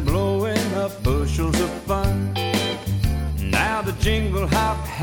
blowing up bushels of fun. Now the jingle hop